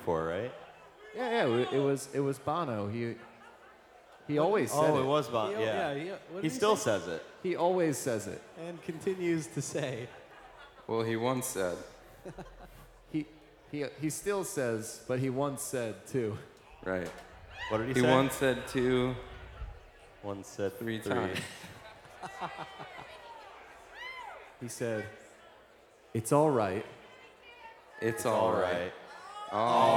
before, right? Yeah, it was Bono. He always said Oh, it. it was Bono. Yeah. What He did still say? says it. He always says it. And continues to say. Well, he once said. He still says, but he once said too. Right. What did he He say? once said 2. Once said 3 3. times. He said, "It's all right." It's All all right. right. All